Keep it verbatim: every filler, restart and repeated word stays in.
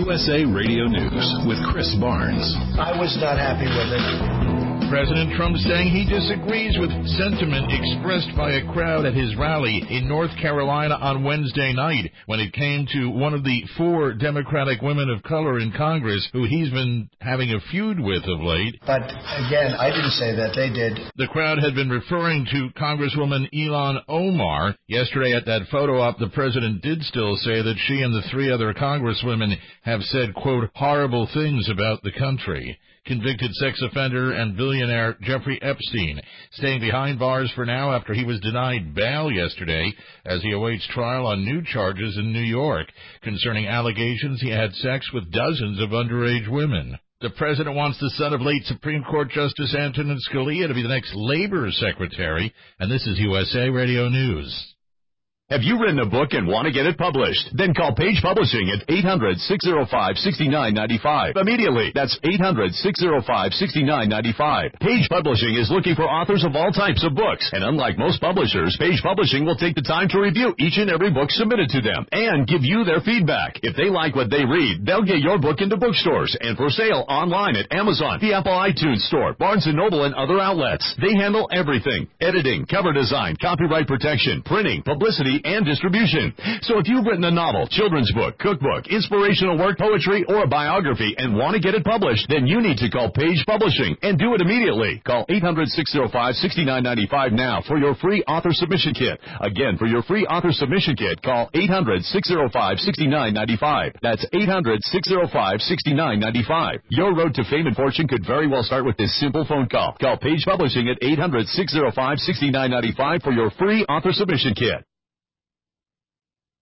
U S A Radio News with Chris Barnes. I was not happy with it. President Trump saying he disagrees with sentiment expressed by a crowd at his rally in North Carolina on Wednesday night when it came to one of the four Democratic women of color in Congress who he's been having a feud with of late. But again, I didn't say that. They did. The crowd had been referring to Congresswoman Ilhan Omar. Yesterday at that photo op, the president did still say that she and the three other congresswomen have said, quote, horrible things about the country. Convicted sex offender and billionaire Jeffrey Epstein staying behind bars for now after he was denied bail yesterday as he awaits trial on new charges in New York concerning allegations he had sex with dozens of underage women. The president wants the son of late Supreme Court Justice Antonin Scalia to be the next labor secretary, and this is U S A Radio News. Have you written a book and want to get it published? Then call Page Publishing at eight hundred, six oh five, six nine nine five. Immediately. That's eight hundred, six oh five, six nine nine five. Page Publishing is looking for authors of all types of books. And unlike most publishers, Page Publishing will take the time to review each and every book submitted to them and give you their feedback. If they like what they read, they'll get your book into bookstores and for sale online at Amazon, the Apple iTunes Store, Barnes and Noble, and other outlets. They handle everything: editing, cover design, copyright protection, printing, publicity, and distribution. So if you've written a novel, children's book, cookbook, inspirational work, poetry, or a biography and want to get it published, then you need to call Page Publishing and do it immediately. Call eight hundred, six oh five, six nine nine five now for your free author submission kit. Again, for your free author submission kit, call eight hundred, six oh five, six nine nine five. That's eight hundred, six oh five, six nine nine five. Your road to fame and fortune could very well start with this simple phone call. Call Page Publishing at eight hundred, six oh five, six nine nine five for your free author submission kit.